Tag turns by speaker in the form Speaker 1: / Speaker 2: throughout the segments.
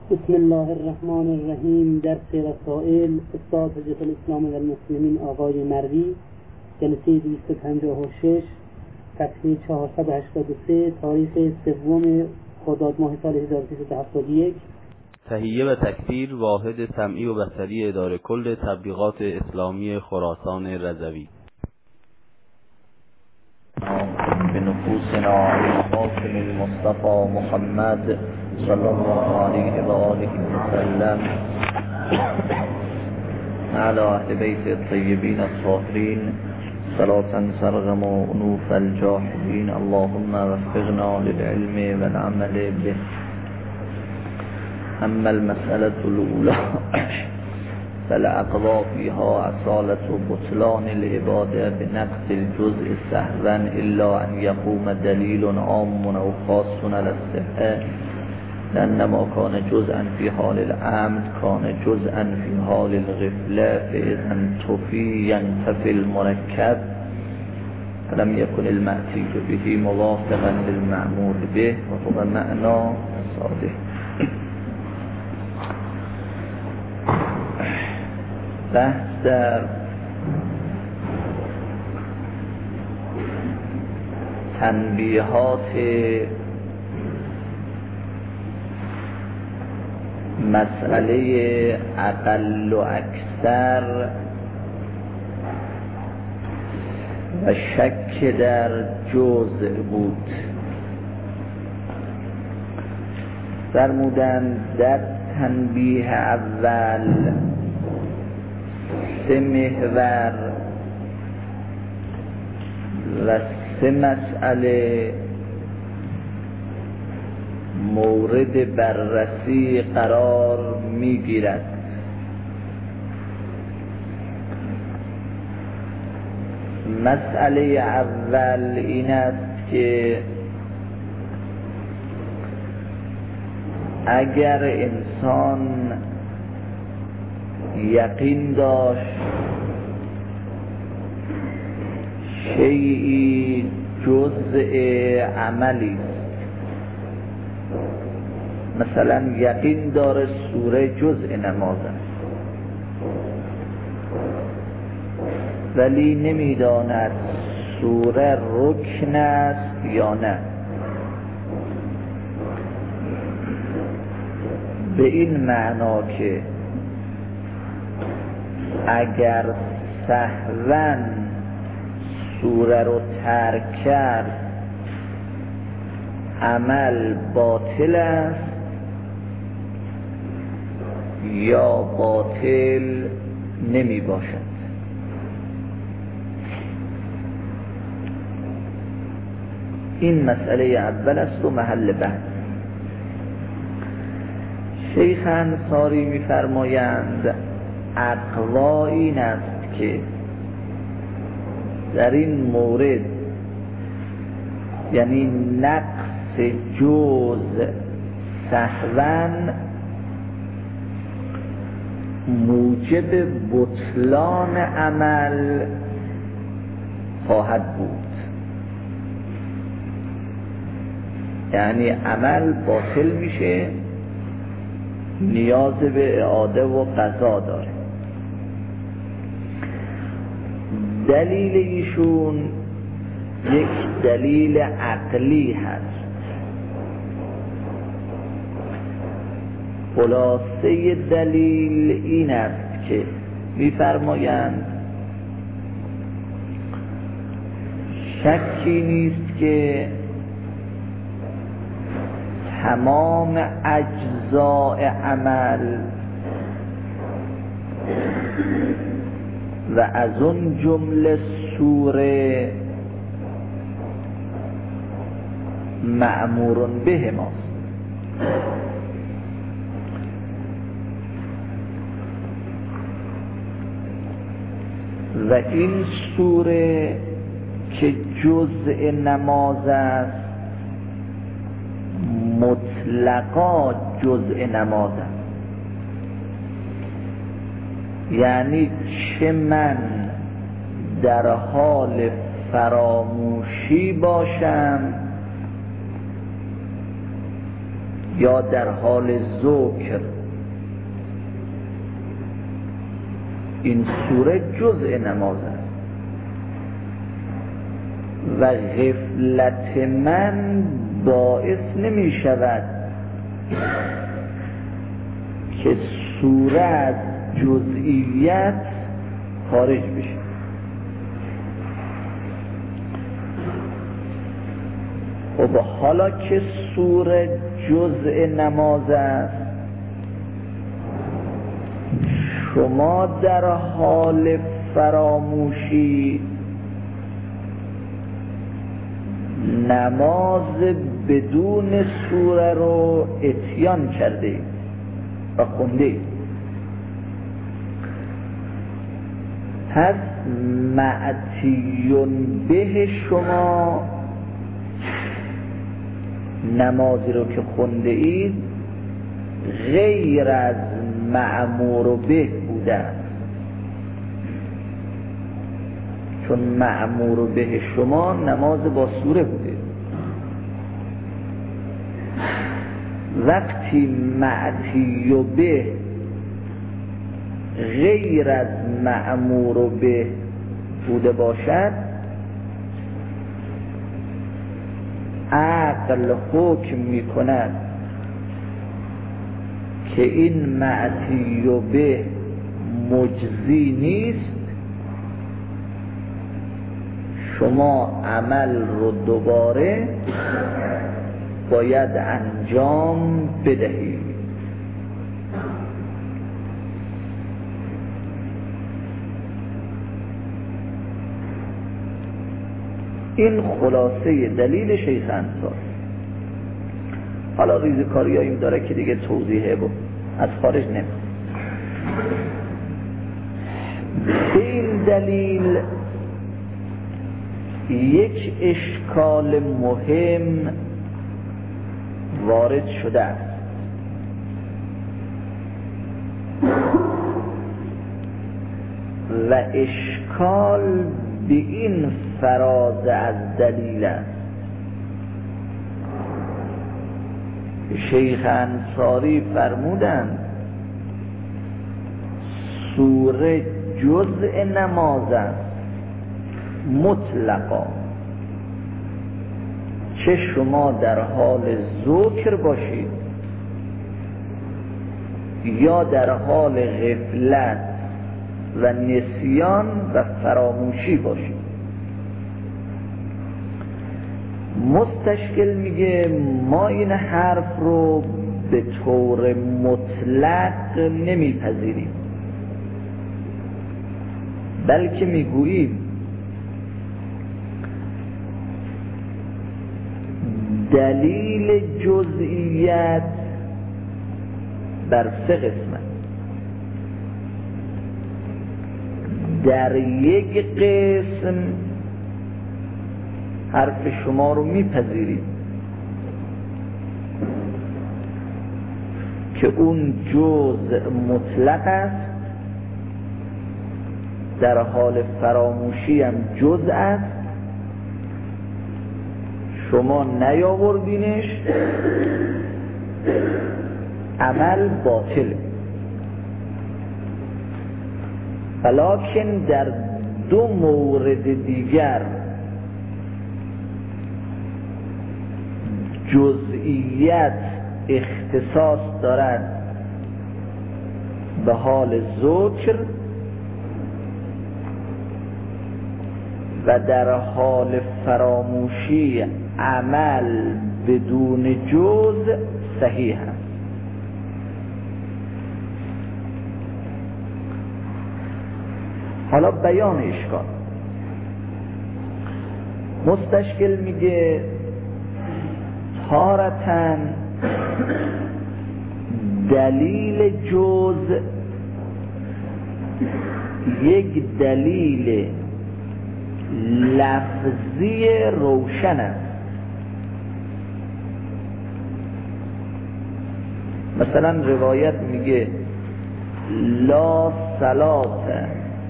Speaker 1: بسم الله الرحمن الرحیم. درس رسائل استاد حجت الاسلام و المسلمین آقای مروی، جلسه 256، صفحه 483، تاریخ 3 خرداد ماه سال 1371.
Speaker 2: تهیه و تکثیر واحد سمعی و بصری اداره کل تبلیغات اسلامی خراسان رضوی.
Speaker 3: به نفوسنا خاتم المصطفى محمد صلی الله علیه و آله و سلم علی اهل بیت الطیبین الطاهرین صلاة ترغم انوف الجاحدین. اللهم وفقنا للعلم والعمل به. اما المسألة الأولى فالأقضاء فيها أصالة بطلان العبادة بنقص الجزء سهوا إلا أن يقوم دليل عام أو خاص على الصحة، لأن ما كان جزءا في حال العمد كان جزءا في حال الغفلة، فإذا ينتفي المركب فلم يكن المأتي به موافقا للمأمور به وهو معنى صادق. بحث در تنبیهات مسئله اقل و اکثر و شک در جزء بود. فرمودند در تنبیه اول 3 محور و 3 مسئله مورد بررسی قرار میگیرد. مسئله اول این است که اگر انسان یقین داشت شیئی جزء عملی، مثلا یقین داره سوره جزء نماز است ولی نمیداند سوره رکن است یا نه، به این معنا که اگر سهواً سوره رو ترک کرد عمل باطل است یا باطل نمی باشد. این مسئله اول است و محل بحث. شیخ انصاری می فرمایند اقوا این است که در این مورد یعنی نقص جزء سهواً موجب بطلان عمل خواهد بود، یعنی عمل باطل میشه، نیاز به اعاده و قضا داره. دلیل ایشون یک دلیل عقلی هست. خلاصه دلیل این است که می‌فرمایند شکی نیست که تمام اجزاء عمل و از اون جمله سوره مأمور به ماست. و این سوره که جزء نماز است مطلقا جزء نماز است، یعنی چه من در حال فراموشی باشم یا در حال ذکر، این سوره جزء نماز است و غفلت من باعث نمی شود که سوره از جزئیت خارج بشه. خب حالا که سوره جزء نماز است، شما در حال فراموشی نماز بدون سوره رو اتیان کرده و خونده. پس معتیون به شما نمازی رو که خونده اید غیر از مأمور به بوده است، چون مأمور به شما نماز با سوره بوده. وقتی معتی به غیر از مأمور به بوده باشد، عقل حکم می کند که این معتی به مجزی نیست، شما عمل رو دوباره باید انجام بدهید. این خلاصه دلیل شیخ انصار. حالا ریزکاری هایی داره که دیگه توضیحه بود از خارج نمید. به این دلیل یک اشکال مهم وارد شده است و اشکال به این فراز از دلیل است. شیخ انصاری فرمودند سوره جزء نماز است مطلقا، چه شما در حال ذکر باشید یا در حال غفلت و نسیان و فراموشی باشید. مستشکل میگه ما این حرف رو به طور مطلق نمیپذیریم، بلکه میگوییم دلیل جزئیت بر سه قسمت. در یک قسم حرف شما رو میپذیریم که اون جزء مطلق است، در حال فراموشی هم جزء است، شما نیاوردینش، عمل باطله. ولیکن در دو مورد دیگر جزئیت اختصاص دارد به حال ذکر و در حال فراموشی عمل بدون جزء صحیح است. حالا بیان اشکال. مستشکل میگه تارتاً دلیل جزء یک دلیل لفظی روشن است. مثلا روایت میگه لا صلاة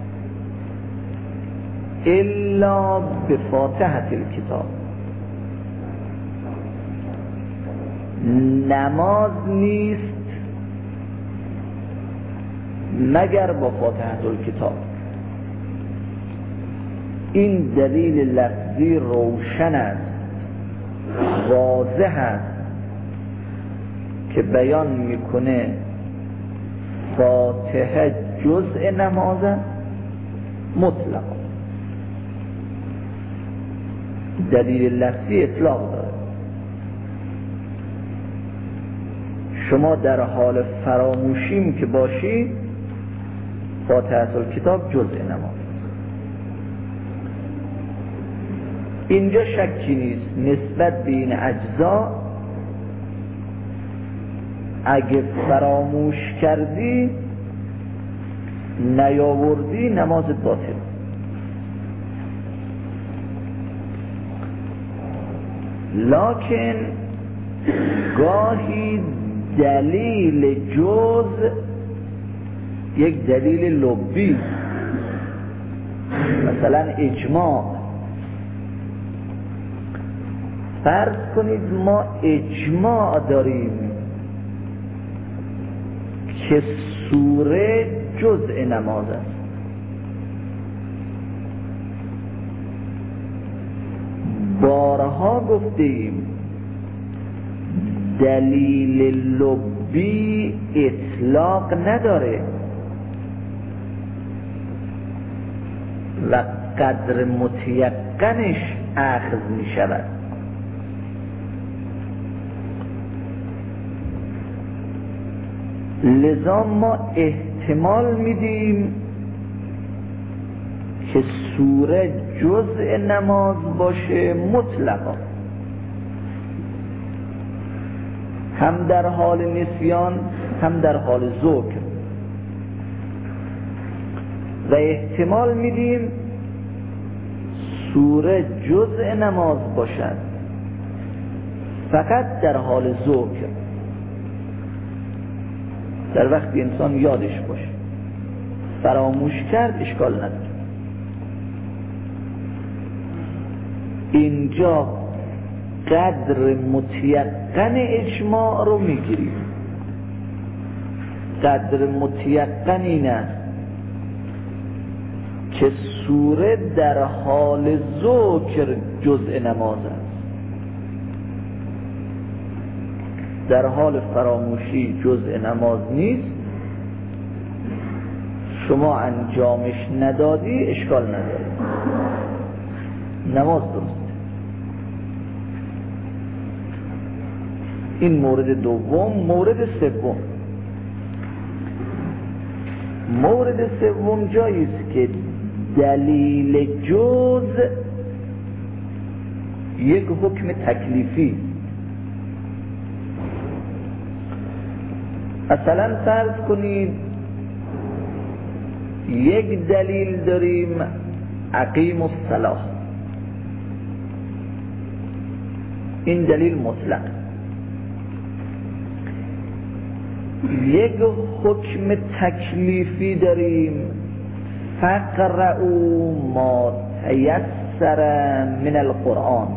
Speaker 3: الا بفاتحة الکتاب، نماز نیست مگر با فاتحه الکتاب. این دلیل لفظی روشن است، واضح است که بیان میکنه فاتحه جزء نماز مطلق. دلیل لفظی اطلاق داره. شما در حال فراموشیم که باشی فاتحه الکتاب جزء نماز. اینجا شکی نیست نسبت به این اجزا اگه فراموش کردی نیاوردی نمازت باطل. لکن گاهی دلیل جز یک دلیل لبی، مثلا اجماع. فرض کنید ما اجماع داریم که سوره جزء نماز است. بارها گفتیم دلیل لبی اطلاق نداره و قدر متیقنش اخذ می شود. لذا ما احتمال میدیم که سوره جزء نماز باشه مطلقا، هم در حال نسیان هم در حال ذکر، و احتمال میدیم سوره جزء نماز باشد فقط در حال ذکر، در وقتی انسان یادش باشه. فراموش کرد اشکال نداره. اینجا قدر متیقن اجماع رو میگیریم. قدر متیقن این است که سوره در حال ذکر جزء نماز است، در حال فراموشی جزء نماز نیست. شما انجامش ندادی اشکال نداره، نماز درست. این مورد دوم. مورد سوم، مورد سوم جایی است که دلیل جز یک حکم تکلیفی. مثلا فرض کنید یک دلیل داریم اقیم الصلاة، این دلیل مطلق. یک حکم تکلیفی داریم فقرؤوا ما تیسر من القرآن،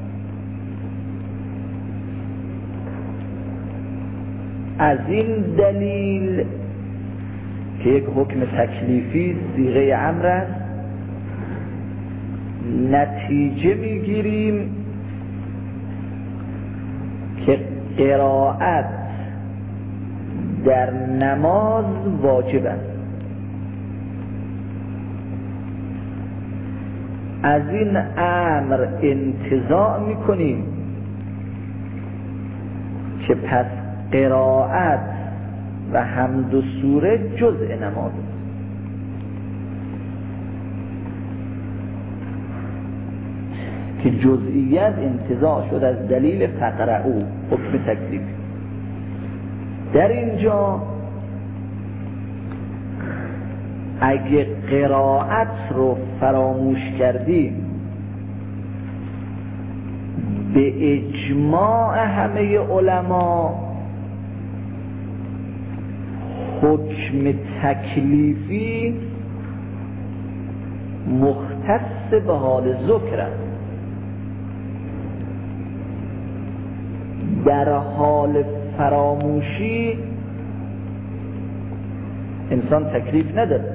Speaker 3: از این دلیل که یک حکم تکلیفی صیغه امر است نتیجه میگیریم که قرائت در نماز واجب است. از این امر انتزاع میکنیم که پس قرائت و حمد و سوره جزء نماز است. که جزئیت انتزاع شد از دلیل فقرؤ، حکم تکلیفی. در اینجا اگه قرائت رو فراموش کردیم به اجماع همه علما حکم تکلیفی مختص به حال ذکر است. در حال فراموشی انسان تکلیف نداره.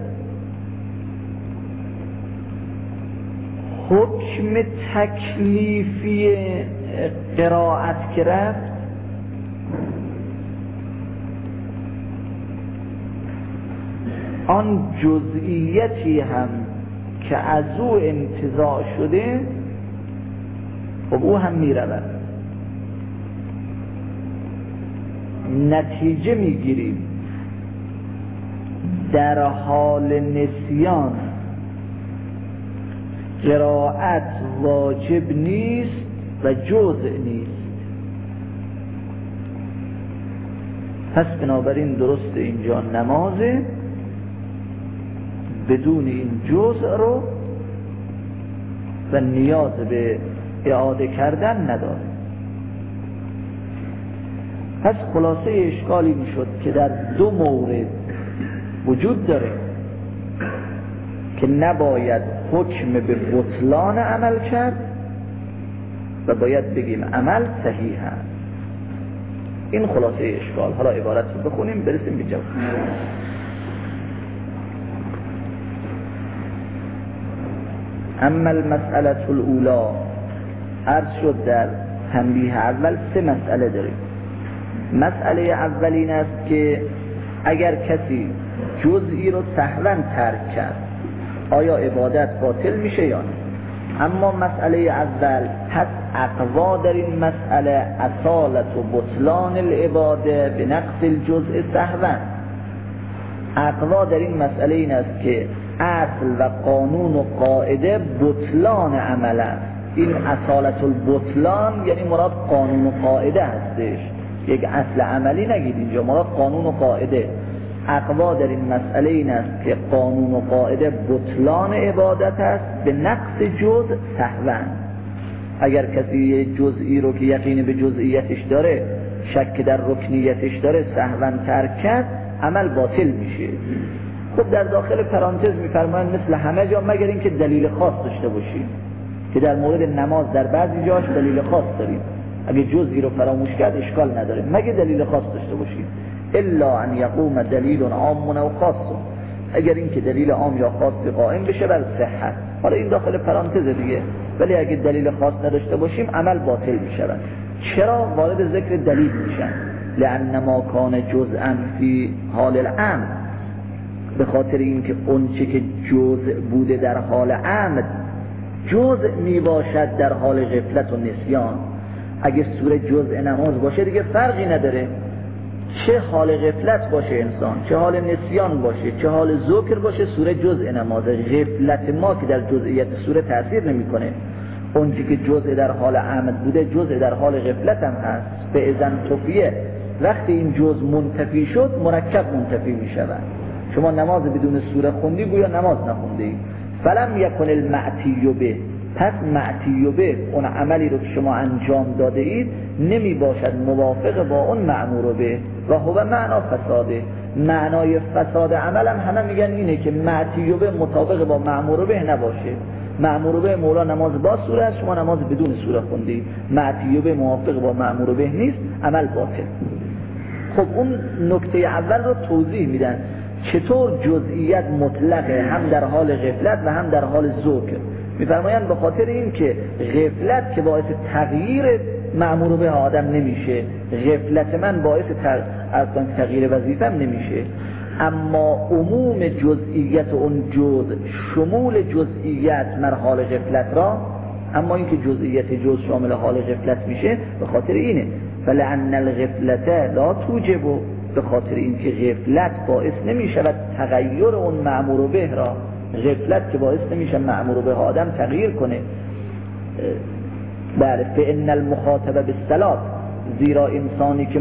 Speaker 3: حکم تکلیفی قرائت که رفت آن جزئیتی هم که از او انتزاع شده خب او هم میرود. نتیجه میگیریم در حال نسیان قرائت واجب نیست و جزء نیست. پس بنابراین درست اینجا نمازه بدون این جزء رو و نیاز به اعاده کردن نداره. پس خلاصه اشکال این شد که در دو مورد وجود داره که نباید حکم به بطلان عمل کرد و باید بگیم عمل صحیح هست. این خلاصه اشکال. حالا عبارت رو بخونیم برسیم به جواب. اما المسئله الاولى، عرض شد در تنبیه اول سه مسئله داریم. مسئله اول این است که اگر کسی جزئی رو سهوا ترک کرد آیا عبادت باطل میشه یا نه؟ اما مسئله اول پس اقوا در این مسئله اصالت و بطلان العباده به نقص الجزء سهوا. اقوا در این مسئله این است که اصل و قانون و قاعده بطلان عمل است. این اصالت البطلان یعنی مراد قانون و قاعده هستش، یک اصل عملی نگید اینجا، مراد قانون و قاعده. اقوا در این مسئله این است که قانون و قاعده بطلان عبادت است به نقص جزء سهوا. اگر کسی جزئی رو که یقین به جزئیتش داره شک در رکنیتش داره سهوا ترک کرد عمل باطل میشه. خب در داخل پرانتز میفرمایند مثل همه جا مگر اینکه دلیل خاص داشته باشیم، که در مورد نماز در بعضی جاش دلیل خاص داریم. اگه جزئی رو فراموش کرد اشکال نداره مگه دلیل خاص داشته باشیم. الا ان یقوم دلیل عام و خاص، اگر اینکه دلیل عام یا خاص قائم بشه بر صحت. حالا این داخل پرانتز دیگه. ولی اگه دلیل خاص نداشته باشیم عمل باطل میشه. چرا وارد ذکر دلیل میشن؟ لان ما کان جزءا فی حال الامر، به خاطر اینکه اون چه که جزء بوده در حال عمد جزء می باشد در حال غفلت و نسیان. اگه سوره جزء نماز باشه دیگه فرقی نداره چه حال غفلت باشه انسان، چه حال نسیان باشه، چه حال ذکر باشه، سوره جزء نماز. غفلت ما که در جزئیت سوره تاثیر نمیکنه. اون چه که جزء در حال عمد بوده جزء در حال غفلت هم هست. به اذن تفیه، وقتی این جزء منتفی شد مرکب منتفی می شود. شما نماز بدون سوره خوندی گویا نماز نخونده ای. فلم یکن المعتی به، پس معتی به اون عملی رو که شما انجام داده اید نمی باشد موافق با اون معمور به و هو معنا فساده. معنای فساد عمل هم همه میگن اینه که معتی به مطابق با معمور به نباشه. معمور به مولا نماز با سوره است، شما نماز بدون سوره خوندی، معتی به موافق با معمور به نیست، عمل باطل. خب اون نکته اول رو توضیح میدن چطور جزئیت مطلقه هم در حال غفلت و هم در حال ذکر. میفرمایند به خاطر این که غفلت که باعث تغییر مأمور به آدم نمیشه، غفلت من باعث تغییر وظیفم نمیشه، اما عموم جزئیت اون جزء شمول جزئیت در حال غفلت را، اما اینکه جزئیت جزء شامل حال غفلت میشه به خاطر اینه. فلعن الغفلت لا توجب، به خاطر اینکه غفلت باعث نمیشود تغییر اون مأمور به را، غفلت که باعث نمیشه مأمور به آدم تغییر کنه. بله، فإن المخاطب بالصلاة، زیرا انسانی که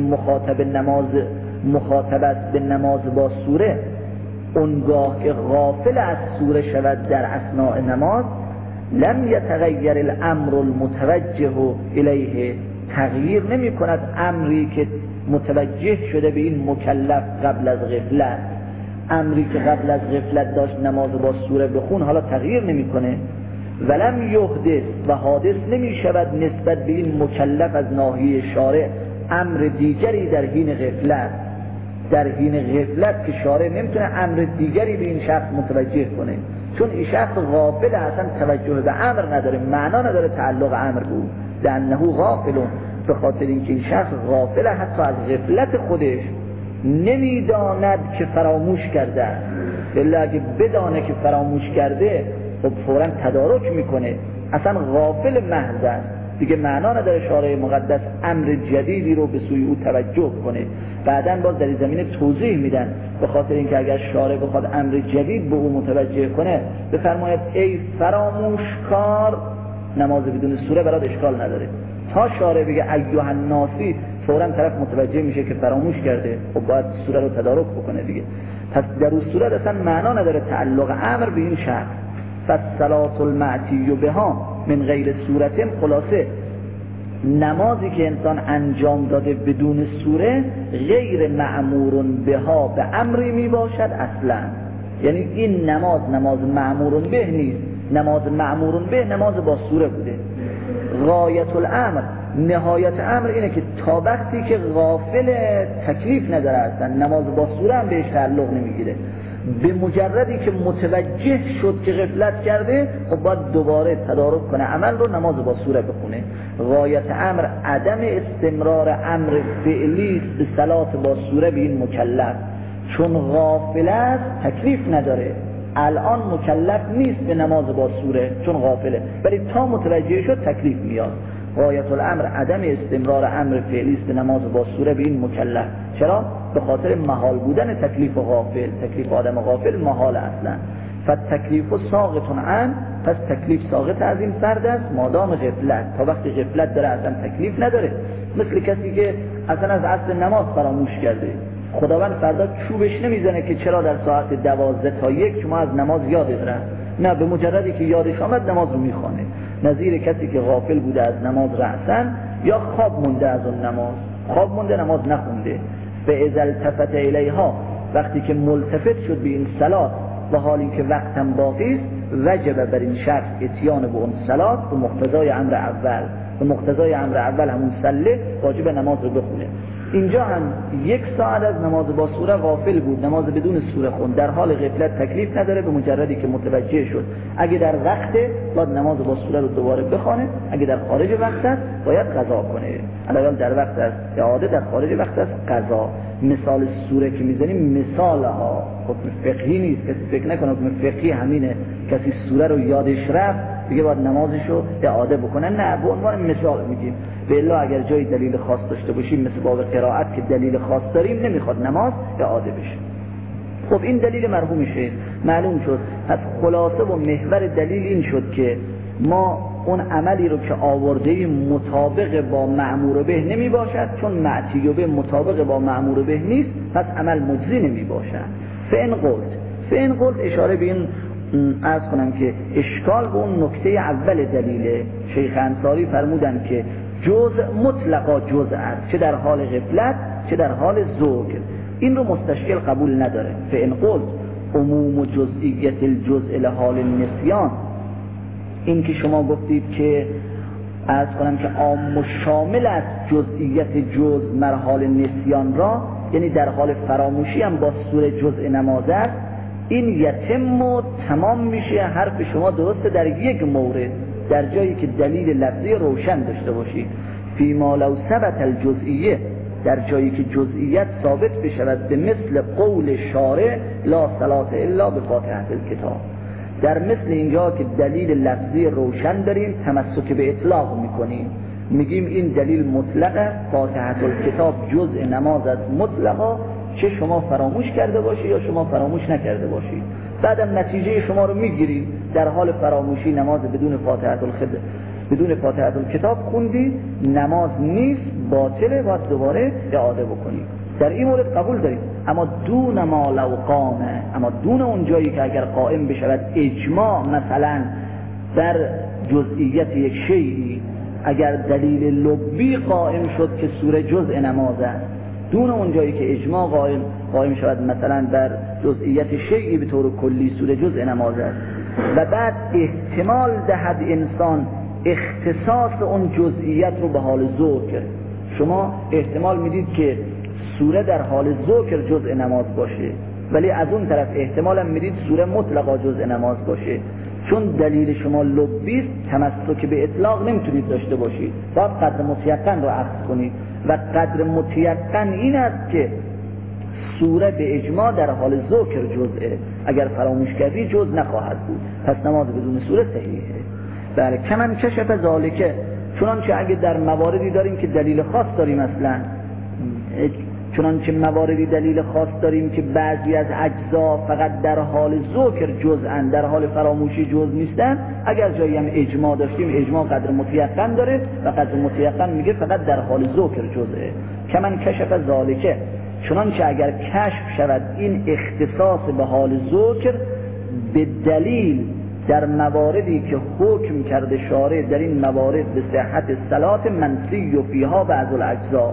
Speaker 3: مخاطب است به نماز با سوره، اونگاه که غافل از سوره شود در اثناء نماز، لم یتغیر الامر المتوجه الیه، تغییر نمی کند امری که متوجه شده به این مکلف قبل از غفلت. امری که قبل از غفلت داشت نماز با سوره بخون حالا تغییر نمیکنه. ولم یحدث، و حادث نمی شود نسبت به این مکلف از ناحیه شارع امر دیگری در حین غفلت، در حین غفلت که شارع نمیتونه امر دیگری به این شخص متوجه کنه، چون این شخص غافل، اصلا توجه به امر نداره، معنا نداره تعلق امر به او، لانه غافلون، به خاطر اینکه این شخص غافل حتی از غفلت خودش، نمیداند که فراموش کرده است. الا اگه بدانه که فراموش کرده خب فوراً تدارک میکنه، اصلا غافل محض است دیگه، معنا نداره شارع مقدس امر جدیدی رو به سوی او توجه کنه. بعداً باز در این زمینه توضیح میدن، به خاطر اینکه اگر شارع بخواد امر جدید به او متوجه کنه، بفرماید ای فراموشکار، نماز بدون سوره برات اشکال نداره. تا شارع بگه ایها الناسی، فوراً طرف متوجه میشه که فراموش کرده، خب باید سوره رو تدارک بکنه دیگه. پس در اون صورت اصلا معنا نداره تعلق امر به این شخص. فالصلاة المعتی بها من غیر صورت، خلاصه نمازی که انسان انجام داده بدون سوره غیر معمور بها، به امری می باشد اصلا. یعنی این نماز معمور به نیست، نماز معمور به نماز با سوره بوده. غایت الامر، نهایت امر اینه که تا وقتی که غافل تکلیف نداره اصلا، نماز با سوره هم بهش تعلق نمیگیره. به مجردی که متوجه شد که غفلت کرده، خب باید دوباره تدارک کنه عمل رو، نماز با سوره بخونه. غایت امر عدم استمرار امر فعلی به صلات با سوره به این مکلف، چون غافل است تکلیف نداره، الان مکلف نیست به نماز با سوره چون غافله، ولی تا متوجه شد تکلیف میاد. غایت الامر عدم استمرار امر فعلی به نماز با سوره به این مکلف. چرا؟ به خاطر محال بودن تکلیف غافل، تکلیف آدم غافل محال اصلا. فتکلیف ساقط عن، پس تکلیف ساقط از این فرد است مادام غفلت، تا وقتی غفلت داره اصلا تکلیف نداره. مثل کسی که اصلا از اصل نماز فراموش کرده، خداوند فردا چوبش نمیزنه که چرا در ساعت 12 تا 1 شما از نماز یادت رفت، نه، به مجردی که یادش آمد نماز رو میخوانه. نظیر کسی که غافل بوده از نماز رأساً، یا خواب مونده از اون نماز، خواب مونده نماز نخونده. فاذا التفت الیها، وقتی که ملتفت شد به این صلات و حالی که وقت هم باقی است، وجب بر این شخص اتیان به اون صلات به مقتضای امر اول، به مقتضای امر اول همون صله واجب نماز رو بخونه. اینجا هم 1 ساعت از نماز با سوره غافل بود، نماز بدون سوره خوند، در حال غفلت تکلیف نداره، به مجردی که متوجه شد. اگه در وقت باید نماز با سوره رو دوباره بخونه، اگه در خارج وقت است باید قضا کنه. علاوه در وقت است اعاده، در خارج وقت است قضا. مثال سوره که میزنیم مثالها حکم فقهی نیست، کسی فکر نکنه حکم فقهی همینه، کسی سوره رو یادش رفت دیگه باید نمازشو اعاده بکنه، نه، به عنوان مثال میگیم. به الا اگر جای دلیل خاص داشته باشیم مثل باب قرائت که دلیل خاص داریم، نمیخواد نماز اعاده بشه. خب این دلیل مرحوم شیخ معلوم شد. پس خلاصه و محور دلیل این شد که ما اون عملی رو که آورده مطابق با معمور به نمی باشد، چون معتی به مطابق با معمور به نیست، پس عمل مجزی نمی باشد. فإن قلت اشاره به این عرض کنم که اشکال به اون نکته اول دلیل شیخ انصاری فرمودن که جزء مطلقا جزء است، چه در حال غفلت چه در حال ذکر، این رو مستشکل قبول نداره. فإن قلت عموم جزئیت الجزء لحال النسیان، این که شما گفتید که عرض کنم که عام و شامل است جزئیت جزء مرحال نسیان را، یعنی در حال فراموشی هم با سوره جزء نماز است، این یتم و تمام میشه. حرف شما درسته در یک مورد، در جایی که دلیل لفظی روشن داشته باشید. فیما لو ثبت الجزئیه، در جایی که جزئیت ثابت بشود به مثل قول شارع لا صلاة الا بفاتحة الکتاب، در مثل اینجا که دلیل لفظی روشن داریم تمسک به اطلاق میکنیم، میگیم این دلیل مطلقه، فاتحة الکتاب جزء نماز از مطلقا، چه شما فراموش کرده باشید یا شما فراموش نکرده باشید. بعدم نتیجه شما رو میگیریم، در حال فراموشی نماز بدون فاتحة الکتاب خوندی، نماز نیست، باطله، باید دوباره اعاده بکنی. در این مورد قبول داریم. اما دون ما لو قامه، اما دون اون جایی که اگر قائم بشود اجماع مثلا در جزئیت یک شیئی، اگر دلیل لبی قائم شد که سوره جزء نماز است، دون اون جایی که اجماع قائم شود مثلا در جزئیت شیئی به طور کلی سوره جزء نماز است، و بعد احتمال دهد انسان اختصاص اون جزئیت رو به حال ذکر، شما احتمال میدید که سوره در حال ذکر جزء نماز باشه، ولی از اون طرف احتمالا میدید سوره مطلقا جزء نماز باشه. چون دلیل شما لبی است، تمسک به اطلاق نمیتونید داشته باشید، باید قدر متیقن رو اخذ کنید و قدر متیقن این است که سوره به اجماع در حال ذکر جزءه، اگر فراموش کردی جزء نخواهد بود، پس نماز بدون سوره صحیحه. بله، کمن کشف ذالکه، چنانچه اگه در مواردی داریم که دلیل خاص داریم، اصلا چنانچه مواردی دلیل خاص داریم که بعضی از اجزا فقط در حال ذکر جزءن، در حال فراموشی جزء نیستن، اگر جایی هم اجماع داشتیم، اجماع قدر متیقن داره و قدر متیقن میگه فقط در حال ذکر جزءه. کمن کشف ذالکه، چنانچه اگر کشف شود این اختصاص به حال ذکر به دلیل در مواردی که حکم کرده شارع در این موارد به صحت صلات منسی و فیها بعض الاجزا،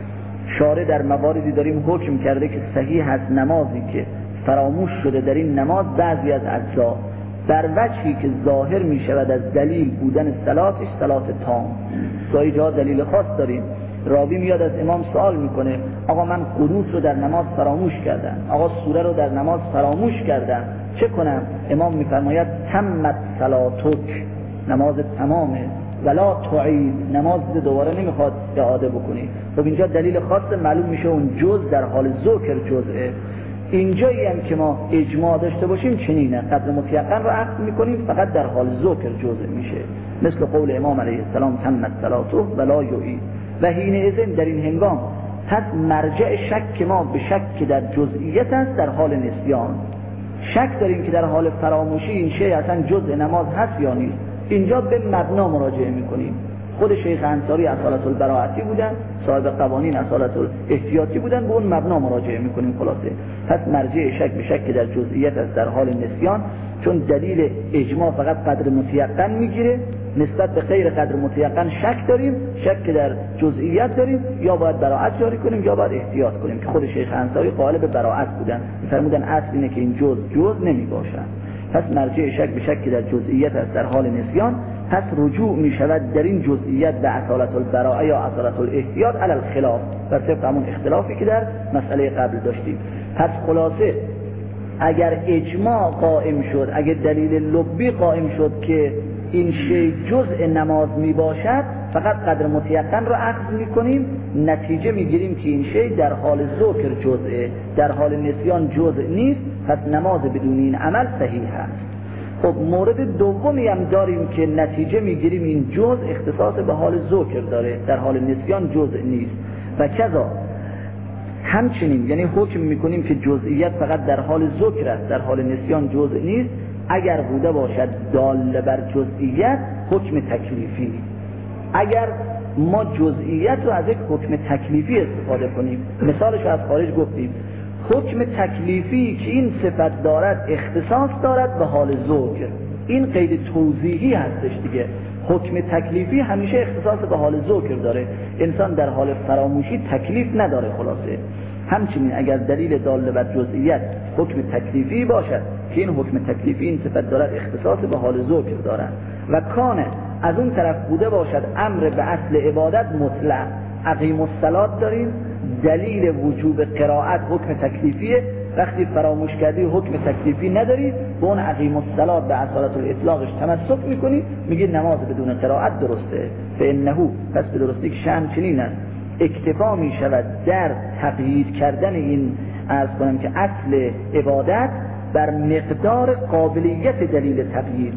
Speaker 3: شارع در مواردی داریم حکم کرده که صحیح است نمازی که فراموش شده در این نماز بعضی از اجزا در وجهی که ظاهر می شود از دلیل بودن صلاتش صلات تام. گاهی جا دلیل خاص داریم، راوی میاد از امام سوال میکنه آقا من قنوت رو در نماز فراموش کردم، آقا سوره رو در نماز فراموش کردم، چه کنم؟ امام میفرماید تمت صلاتک، نماز تمامه، ولا تعید، نماز دوباره نمیخواد اعاده بکنی. خب اینجا دلیل خاص معلوم میشه اون جز در حال ذکر جزءه. اینجایی هم که ما اجماع داشته باشیم چنینه، قدر متیقن رو اخذ میکنیم، فقط در حال ذکر جزء میشه، مثل قول امام علیه السلام تمت صلاته ولا یعید. و حین اذن در این هنگام پس مرجع شک ما به شک در جزئیت است در حال نسیان. شک داریم که در حال فراموشی این شی اصلا جزء نماز هست یا نیست، اینجا به مبنا مراجعه میکنیم. خود شیخ انصاری اصالت البراعتی بودن، صاحب قوانین اصالت الاحتیاطی بودن، به اون مبنا مراجعه میکنیم. خلاصه پس مرجع شک به شک در جزئیت است در حال نسیان، چون دلیل اجماع فقط قدر متیقن میگیره، نسبت به غیر قدر متیقن شک داریم، شک در جزئیات داریم، یا باید براعت جاری کنیم یا باید احتیاط کنیم، که خود شیخ انصاری قائل به براعت بودن، می‌فرمودن اصل اینه که این جز نمیباشن. پس مرجع شک به شک در جزئیات است در حال نسیان، پس رجوع می شود در این جزئیات به اصالت البراءه یا اصالت الاحتیاط علی الخلاف، بر طبق همون اختلافی که در مسئله قبل داشتیم. پس خلاصه اگر اجماع قائم شد، اگر دلیل لبی قائم شد که این شی جزء نماز می باشد، فقط قدر متیقن رو اخذ می کنیم، نتیجه می گیریم که این شی در حال ذکر جزءه، در حال نسیان جزء نیست، پس نماز بدون این عمل صحیح هست. خب مورد دومی هم داریم که نتیجه می گیریم این جزء اختصاص به حال ذکر داره، در حال نسیان جزء نیست. و کذا همچنین، یعنی حکم می کنیم که جزئیت فقط در حال ذکر است، در حال نسیان جزء نیست. اگر بوده باشد دال بر جزئیت حکم تکلیفی، اگر ما جزئیت رو از یک حکم تکلیفی استفاده کنیم، مثالش رو از خارج گفتیم، حکم تکلیفی که این صفت دارد اختصاص دارد به حال ذکر، این قید توضیحی هستش دیگه. حکم تکلیفی همیشه اختصاص به حال ذکر داره، انسان در حال فراموشی تکلیف نداره. خلاصه همچنین اگر دلیل دال بر جزئیت حکم تکلیفی باشد که این حکم تکلیفی این صفت دارد اختصاص به حال ذکر دارد، و کانه از اون طرف بوده باشد امر به اصل عبادت مطلق، اقیم الصلات داریم، دلیل وجوب قرائت حکم تکلیفیه، وقتی فراموش کردی حکم تکلیفی نداری، به اون اقیم الصلات به اصالت الاطلاقش تمسک میکنی، میگی نماز بدون قرائت درسته. فانه، پس به درستی که شأن چنین است، اکتفا می شود در تقیید کردن این، عرض کنم که اصل عبادت بر مقدار قابلیت دلیل تقیید.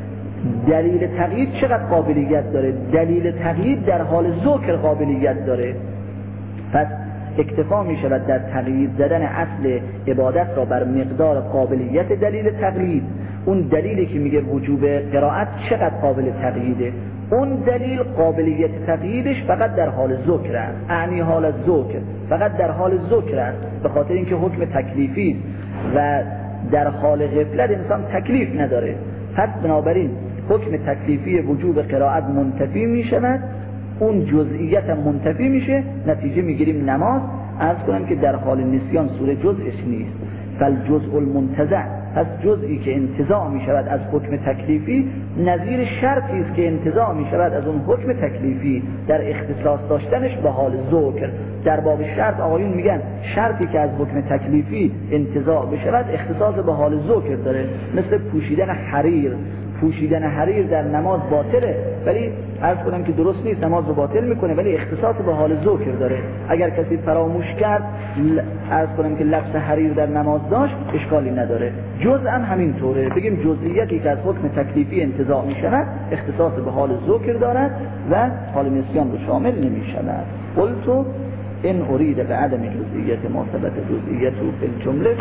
Speaker 3: دلیل تقیید چقدر قابلیت داره؟ دلیل تقیید در حال ذکر قابلیت داره، پس اکتفا می شود در تقیید زدن اصل عبادت را بر مقدار قابلیت دلیل تقیید. اون دلیلی که میگه وجوب قرائت چقدر قابل تقییده، اون دلیل قابلیت تقییدش فقط در حال ذکر است، اعنی حال ذکر، فقط در حال ذکر است، به خاطر اینکه حکم تکلیفی و در حال غفلت انسان تکلیف نداره. پس بنابراین حکم تکلیفی وجوب قرائت منتفی می شود، اون جزئیت هم منتفی میشه، نتیجه میگیریم نماز، عرض کنم که در حال نسیان سوره جزءش نیست. فالجزء المنتزع، پس جزئی که انتزاع می شود از حکم تکلیفی نظیر شرطی است که انتزاع می شود از اون حکم تکلیفی در اختصاص داشتنش به حال ذکر. در باب شرط آقایون میگن شرطی که از حکم تکلیفی انتزاع بشود اختصاص به حال ذکر داره، مثل پوشیدن حریر. پوشیدن حریر در نماز باطله، ولی عرض کنم که درست نیست، نماز رو باطل میکنه، ولی اختصاص به حال ذکر داره. اگر کسی فراموش کرد عرض کنم که لبس حریر در نماز داشت اشکالی نداره. جزء هم همین طوره، بگیم جزئیاتی که از حکم تکلیفی انتزاع میشود اختصاص به حال ذکر دارد و حال نسیان رو شامل نمیشود. قلت ان اريد بعدم جزئیت ما ثبت جزئیته فی الجمله.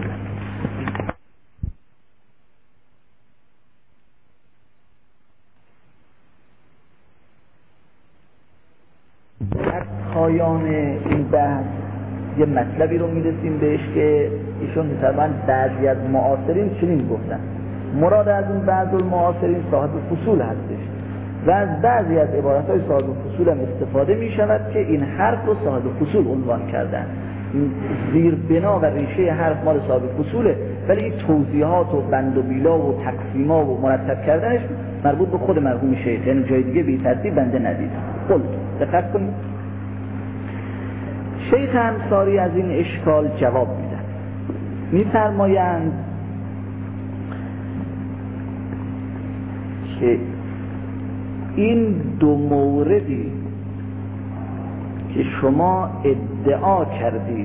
Speaker 3: در پایان این بحث یه مطلبی رو میرسیم بهش که ایشون مثلا بعضی از معاصرین چنین گفتن، مراد از اون بعض المعاصرین صاحب فصول هستش و از بعضی از عبارت‌های صاحب فصول هم استفاده می شود که این حرف رو صاحب فصول عنوان کردن. زیر بنا و ریشه حرف مال صاحب فصوله، ولی این توضیحات و بند و بیلا و تقسیما و مرتب کردنش مربوط به خود مرحوم شیخ، یعنی جای دیگه بی ترتیب بنده ندید. قلت دقت کنید، شیخ انصاری از این اشکال جواب میدن، میفرمایند که این دو موردی که شما ادعا کردید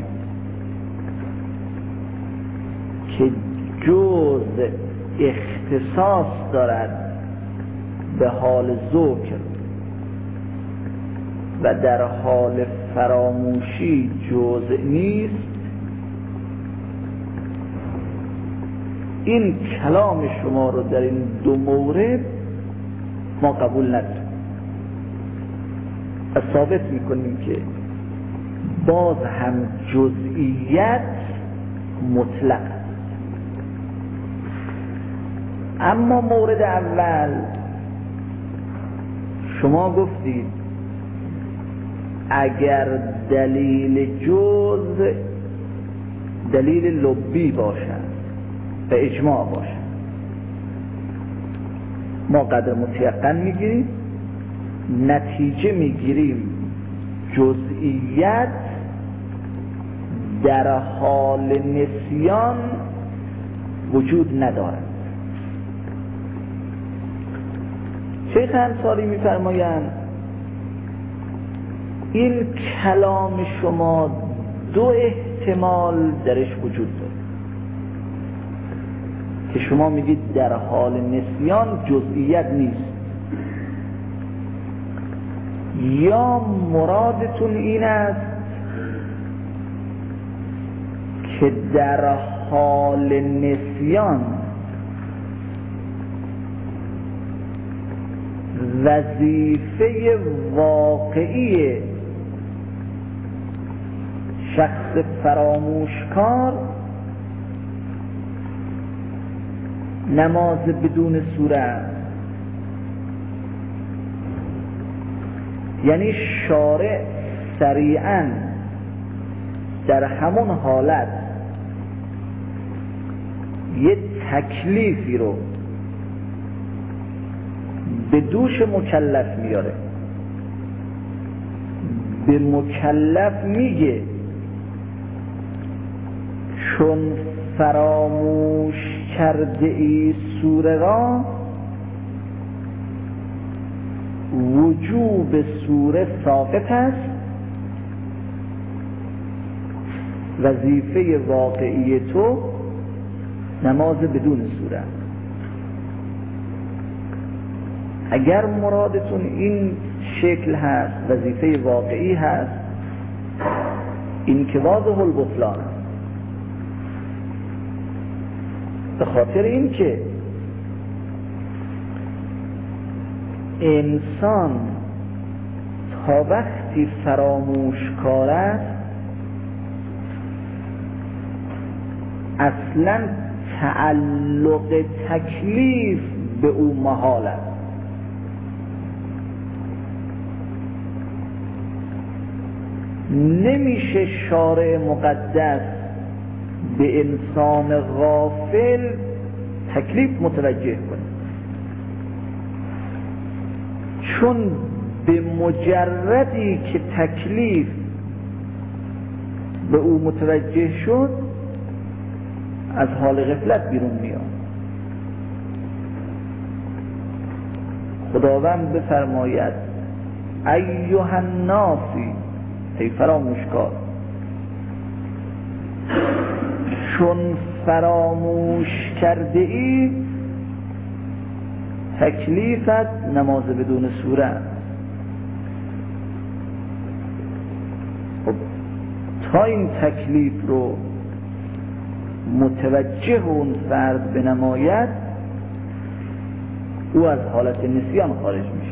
Speaker 3: که جز اختصاص دارد به حال ذکر و در حال فراموشی جزء نیست، این کلام شما رو در این دو مورد ما قبول نداریم و ثابت میکنیم که باز هم جزئیت مطلق است. اما مورد اول شما گفتید اگر دلیل جز دلیل لبی باشد و اجماع باشد ما قدر متیقن میگیریم، نتیجه میگیریم جزئیت در حال نسیان وجود ندارد. شیخ انصاری میفرمایند این کلام شما دو احتمال درش وجود دارد که شما میگید در حال نسیان جزئیت نیست، یا مرادتون این است که در حال نسیان وظیفه واقعی شخص فراموشکار نماز بدون سوره است. یعنی شارع سریعاً در همون حالت یه تکلیفی رو به دوش مکلف میاره، به مکلف میگه چون فراموش کرده ای سوره را وجوب سوره ساقط است، وظیفه واقعی تو نماز بدون سوره. اگر مرادتون این شکل هست، وظیفه واقعی هست، این که واضح البطلان است، به خاطر این که انسان تا وقتی فراموشکار است اصلا تعلق تکلیف به او محال است. نمیشه شارع مقدس به انسان غافل تکلیف متوجه کنه، چون به مجردی که تکلیف به او متوجه شد از حال غفلت بیرون میاد. خداوند بفرماید ایها الناسی، ای فراموشکار، چون فراموش کرده ای تکلیفت نماز بدون سوره است. خب تا این تکلیف رو متوجه اون فرد بنماید او از حالت نسیان خارج میشه.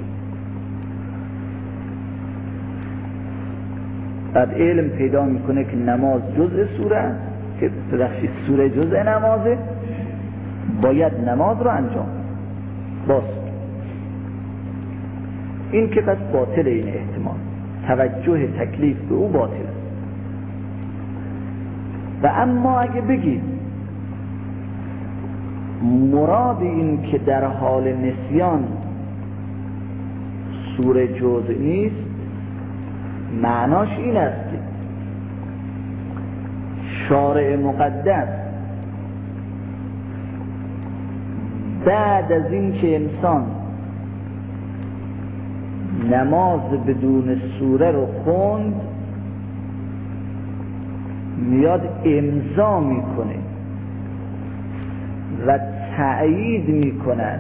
Speaker 3: بعد علم پیدا میکنه که نماز جزء سوره است، که ببخشید سوره جزء نمازه، باید نماز رو انجام باز. این که پس باطل، این احتمال توجه تکلیف به او باطل است. و اما اگه بگید مراد این که در حال نسیان سوره جزء نیست، معناش این است که شارع مقدس بعد از این که انسان نماز بدون سوره رو خوند میاد امضا میکنه و تأیید میکند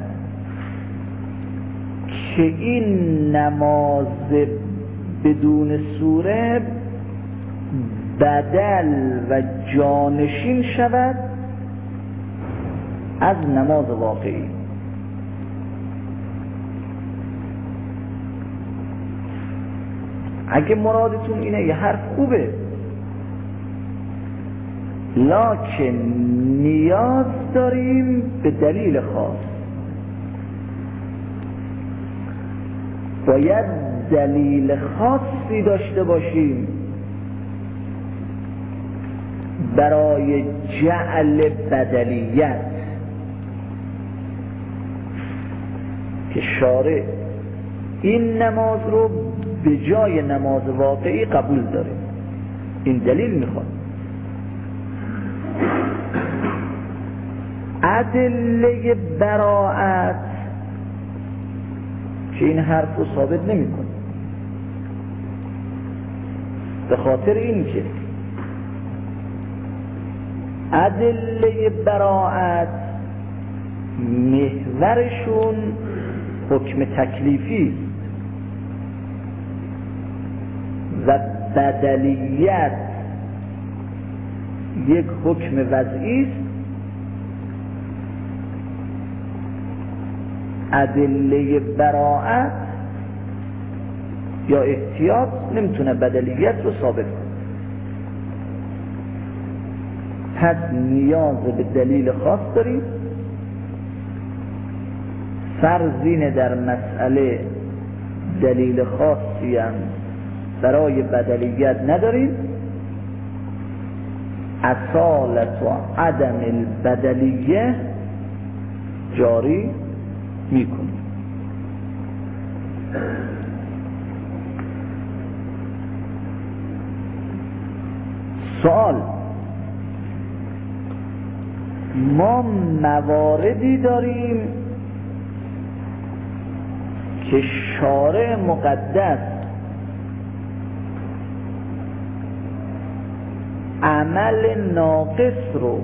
Speaker 3: که این نماز بدون سوره بدل و جانشین شود از نماز واقعی. اگه مرادتون اینه یه حرف خوبه، لکن نیاز داریم به دلیل خاص. باید دلیل خاصی داشته باشیم برای جعل بدلیت که شارع این نماز رو به جای نماز واقعی قبول داره. این دلیل میخواد. ادله براءت که این حرف رو ثابت نمیکنه، به خاطر این که ادله براءت محورشون حکم تکلیفی و بدلیت یک حکم وضعی است. ادله براءت یا احتیاط نمیتونه بدلیت رو ثابت کنه. پس نیاز به دلیل خاص داریم. فرض اینه در مسئله دلیل خاصی هم برای بدلیت نداریم، اصالت و عدم البدلیه جاری میکنیم. سوال: ما مواردی داریم که شارع مقدس عمل ناقص رو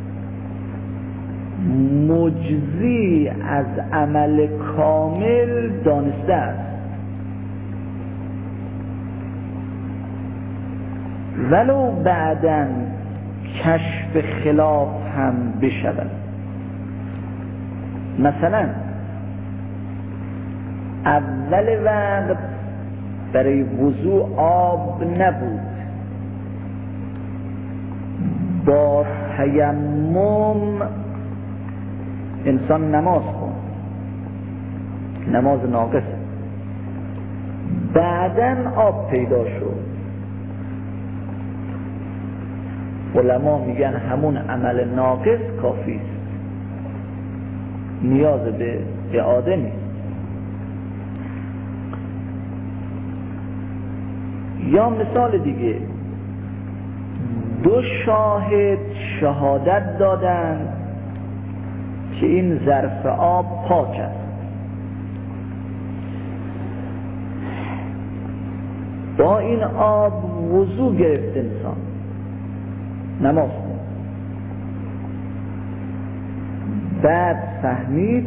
Speaker 3: مجزی از عمل کامل دانسته است، ولو بعداً کشف خلاف هم بشود. مثلا اول وقت برای وضوء آب نبود، با تیمم انسان نماز خوند، نماز ناقصه. بعداً آب پیدا شد، علما میگن همون عمل ناقص کافی است. نیاز به اعاده نیست. یا مثال دیگه، دو شاهد شهادت دادند که این ظرف آب پاک است. با این آب وضو گرفت انسان، نماز خوند، بعد فهمید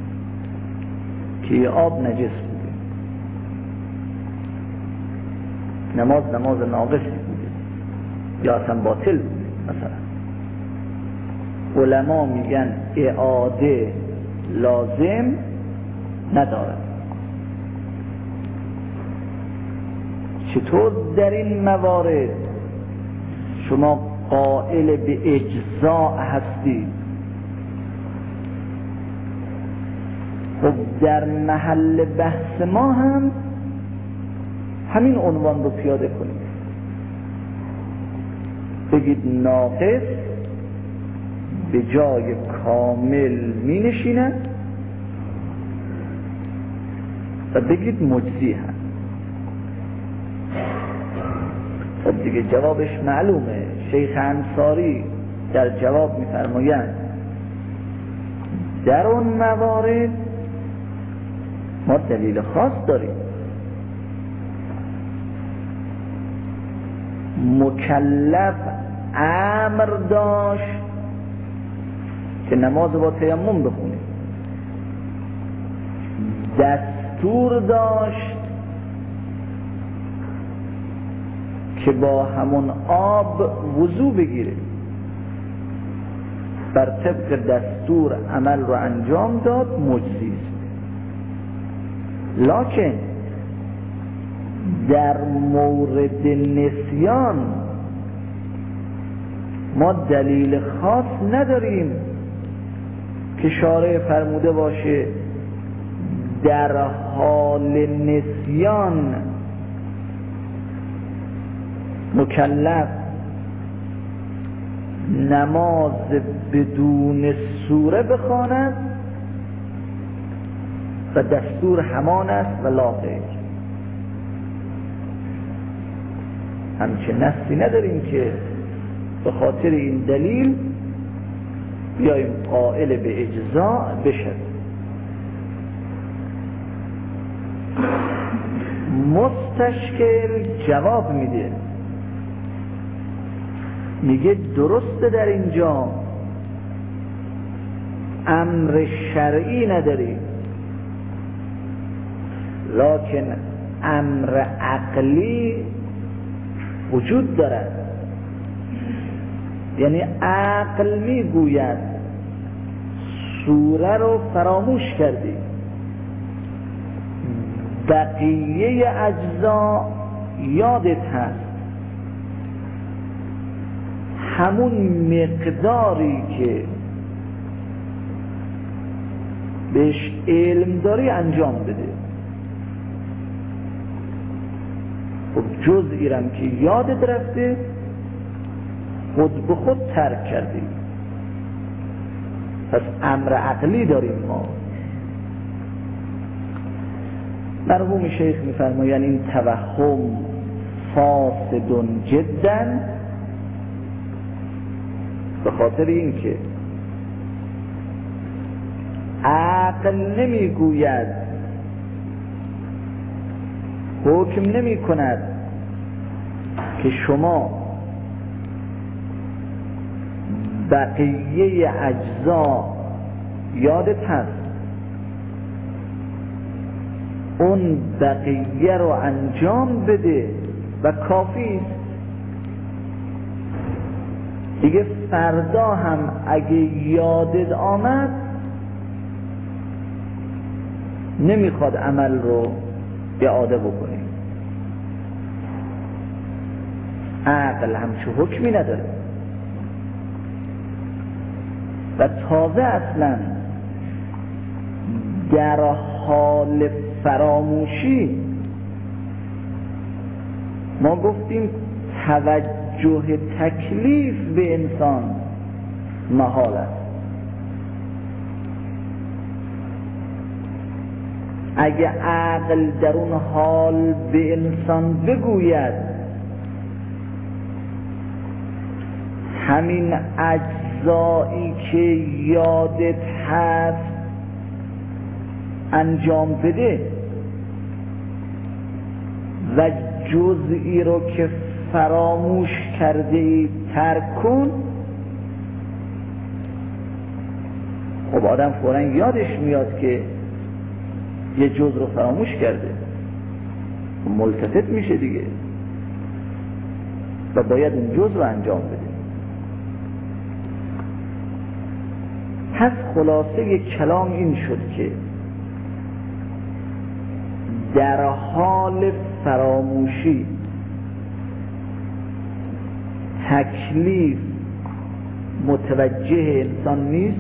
Speaker 3: که آب نجس بوده، نماز ناقصی بوده یا اصلا باطل بوده. مثلا علما میگن اعاده لازم ندارد. چطور در این موارد شما قائل به اجزاء هستید؟ خب در محل بحث ما هم همین عنوان رو پیاده کنید، بگید ناقص به جای کامل می نشیند و بگید مجزی هست. خب دیگه جوابش معلومه. شیخ انصاری در جواب می‌فرمایند در اون موارد ما دلیل خاص داریم. مکلف امر داشت که نماز با تیمم بخونید، دستور داشت که با همون آب وضو بگیره، بر طبق دستور عمل رو انجام داد، مجزی است. لکن در مورد نسیان ما دلیل خاص نداریم که شارع فرموده باشه در حال نسیان مکلف نماز بدون سوره بخواند و دستور همان است و لا غیر. همچه نصی نداریم که به خاطر این دلیل بیاییم قائل به اجزاء بشد. مستشکل جواب میده، میگه درسته در اینجا امر شرعی نداریم، لکن امر عقلی وجود دارد. یعنی عقل میگوید سوره رو فراموش کردی، بقیه اجزا یادت هست، همون مقداری که بهش علم داری انجام بده. خب جزئی رم که یادت رفته خود به خود ترک کردی، پس امر عقلی داریم ما. مرحوم شیخ میفرمایند این توهم فاسد جدا، به خاطر این که عقل نمیگوید، حکم نمی کند که شما بقیه اجزا یادت هست، اون بقیه رو انجام بده و کافی است. دیگه فردا هم اگه یادت آمد نمیخواد عمل رو اعاده بکنی. عقل همچون حکمی نداره و تازه اصلا در حال فراموشی ما گفتیم توجه تکلیف به انسان محال است. اگه عقل در اون حال به انسان بگوید همین اجزایی که یادت هست انجام بده و جزئی رو که فراموش کرده ای ترک کن، خب آدم فوراً یادش میاد که یه جز رو فراموش کرده، ملتفت میشه دیگه و باید اون جز رو انجام بده. پس خلاصه کلام این شد که در حال فراموشی تکلیف متوجه انسان نیست،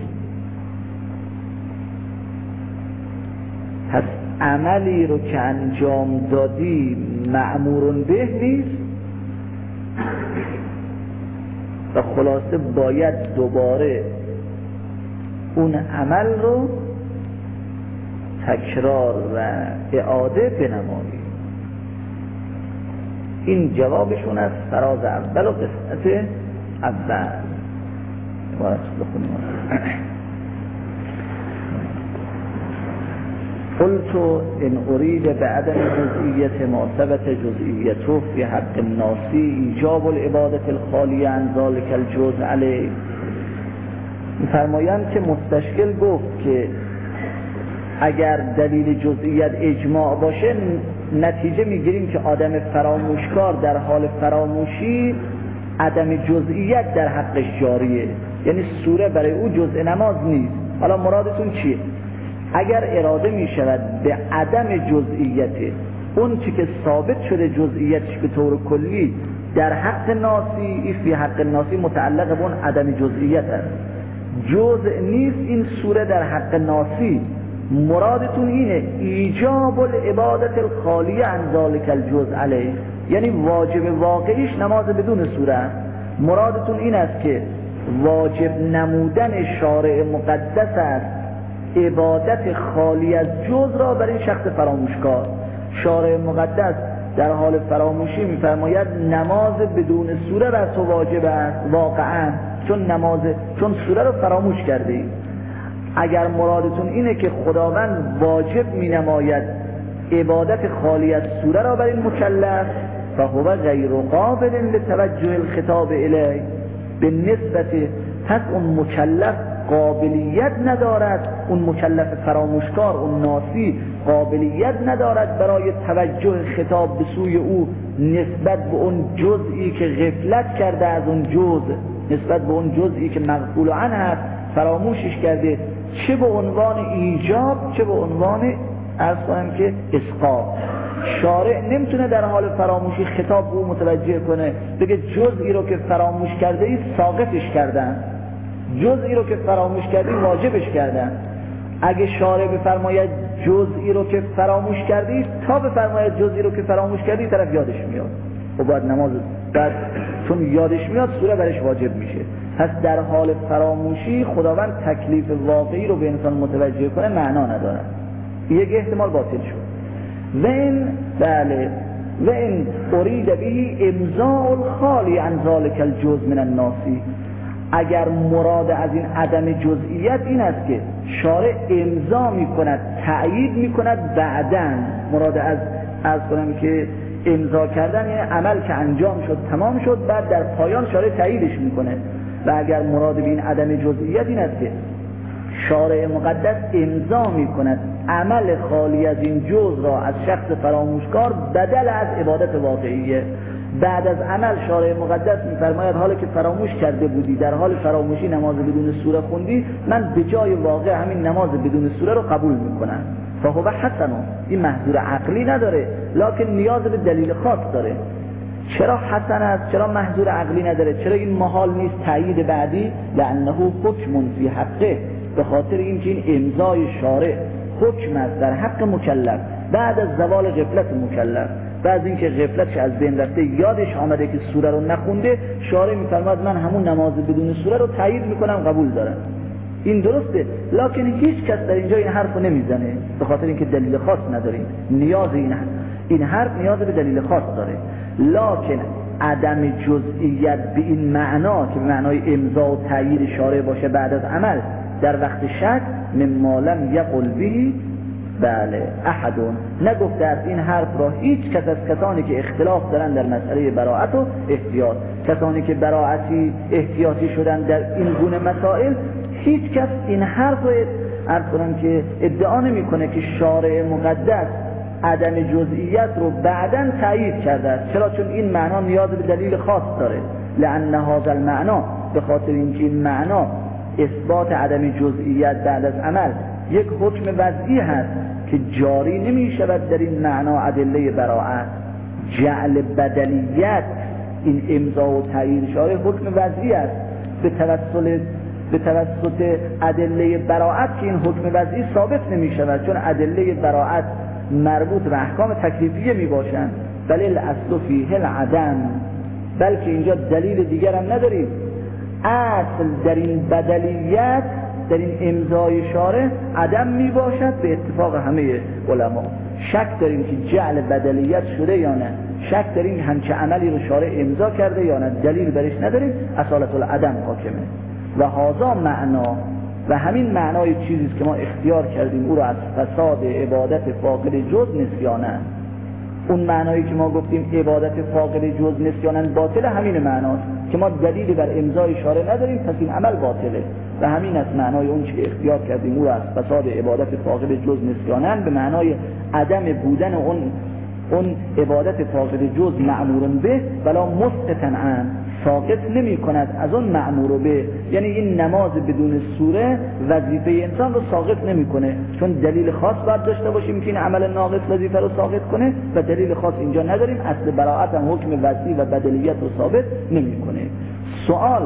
Speaker 3: پس عملی رو که انجام دادی مأمورون به نیست و خلاصه باید دوباره اون عمل رو تکرار و اعاده بنمایی. این جوابشون از فراز اول و قسمت اول. عبارت بخونیم. قلت ان اريد بعدم جزئیت ما ثبت جزئیته في حق الناسی ایجاب العبادة الخالیة عن ذلك الجزء علیه. می‌فرمایند که مستشکل گفت که اگر دلیل جزئیت اجماع باشه نتیجه میگیریم که آدم فراموشکار در حال فراموشی عدم جزئیت در حقش جاریه، یعنی سوره برای او جزء نماز نیست. حالا مرادتون چیه؟ اگر اراده می شود به عدم جزئیت اون چی که ثابت شده جزئیتش به طور کلی در حق ناسی، فی حق ناسی متعلق به اون عدم جزئیت است، جزء نیست این سوره در حق ناسی، مرادتون اینه ایجاب العبادة الخالیة عن ذلك الجزء علیه، یعنی واجب واقعیش نماز بدون سوره است. مرادتون این است که واجب نمودن شارع مقدس است عبادت خالی از جز را برای این شخص فراموشکار. شارع مقدس در حال فراموشی می‌فرماید نماز بدون سوره بر تو واجب است واقعا، چون سوره رو فراموش کرده ای. اگر مرادتون اینه که خداوند واجب می‌نماید عبادت خالی از سوره را بر این مکلف، فهو غیر قابل لتوجه الخطاب الیه، به نسبت پس اون مکلف قابلیت ندارد، اون مکلف فراموشکار، اون ناسی قابلیت ندارد برای توجه خطاب به سوی او نسبت به اون جزئی که غفلت کرده از اون جزء، نسبت به اون جزئی که مغفول عنه است فراموشش کرده، چه به عنوان ایجاب چه به عنوان عرض کنم که اسقاط. شارع نمیتونه در حال فراموشی خطاب به او متوجه کنه بگه جزئی رو که فراموش کرده ای ساقطش کردن، جزئی رو که فراموش کردی واجبش کردن. اگه شارع بفرماید جزئی رو که فراموش کردی، تا بفرماید جزئی رو که فراموش کردی طرف یادش میاد و باید نماز بعد چون یادش میاد سوره برش واجب میشه. پس در حال فراموشی خداوند تکلیف واقعی رو به انسان متوجه کنه معنا نداره. یک احتمال باطل شد. و این ارید به امضاء الخالی عن ذلك الجزء من الناسی، اگر مراد از این عدم جزئیت این است که شارع امضا میکند تأیید میکند بعداً، مراد از کنم که امضا کردن یعنی عمل که انجام شد تمام شد بعد در پایان شارع تأییدش میکنه، و اگر مراد به این عدم جزئیت این است که شارع مقدس امضا میکند عمل خالی از این جزء را از شخص فراموشکار بدل از عبادت واقعیه. بعد از عمل شارع مقدس میفرماید حالا که فراموش کرده بودی در حال فراموشی نماز بدون سوره خوندی، من به جای واقع همین نماز بدون سوره رو قبول میکنم. فهو حسن، این محظور عقلی نداره لکن نیاز به دلیل خاص داره. چرا حسن است؟ چرا محظور عقلی نداره؟ چرا این محال نیست تأیید بعدی؟ لانه حکم فی حقه، به خاطر اینکه این امضای شارع حکم است در حق مکلف بعد از زوال غفلت مکلف، بعد اینکه غفلتش از بین رفته یادش آمده که سوره رو نخونده، شارع میفرماد من همون نماز بدون سوره رو تایید میکنم قبول دارم. این درسته، لکن هیچ کس در اینجا این حرفو نمیزنه، به خاطر اینکه دلیل خاص نداریم. نیاز این حرف نیاز به دلیل خاص داره، لکن عدم جزئیت به این معنا که به معنای امضا و تأیید شارع باشه بعد از عمل در وقت شک، مما لم یقل به بله احدون، نگفته از این حرف را هیچ کس از کسانی که اختلاف دارن در مسئله براءت و احتیاط، کسانی که براءتی احتیاطی شدن در این گونه مسائل، هیچ کس این حرف رو عرض کنم که ادعا نمیکنه که شارع مقدس عدم جزئیت رو بعداً تایید کرده است. چرا؟ چون این معنا نیاز به دلیل خاص داره، لأن هذا المعنا، به خاطر اینکه این معنا اثبات عدم جزئیت بعد از عمل یک حکم وضعی هست که جاری نمی شود در این معنا ادله براءت. جعل بدلیت، این امضا و تایید شارع حکم وضعی است به توسط ادله براءت که این حکم وضعی ثابت نمی شود، چون ادله براءت مربوط به احکام تکلیفیه می باشند. بل الاصل فیه العدم، بلکه اینجا دلیل دیگر هم نداریم. اصل در این بدلیت، در این امضای شارع عدم می باشد به اتفاق همه علما. شک داریم که جعل بدلیت شده یا نه، شک داریم همچه عملی رو شارع امضا کرده یا نه، دلیل برش نداریم، اصالت العدم حاکمه. و هذا معنا، و همین معنای چیزیست که ما اختیار کردیم او رو از فساد عبادت فاقد جز نسیانن. اون معنایی که ما گفتیم عبادت فاقد جز نسیانن باطل، همین معناست که ما دلیلی بر امضای شارع نداریم، پس این عمل باطله. و همین از معنای اون که اختیار کردیم او رو از فساد عبادت فاقد جز نسیانن، به معنای عدم بودن اون عبادت فاقد جز معمور به ولا مسقطا عن، ساقط نمی کند از اون معمور به، یعنی این نماز بدون سوره وظیفه انسان رو ساقط نمی کنه، چون دلیل خاص باید داشته باشیم که این عمل ناقص وظیفه رو ساقط کنه و دلیل خاص اینجا نداریم. اصل براءت هم حکم وضعی و بدلیت رو ثابت نمی کنه. سوال،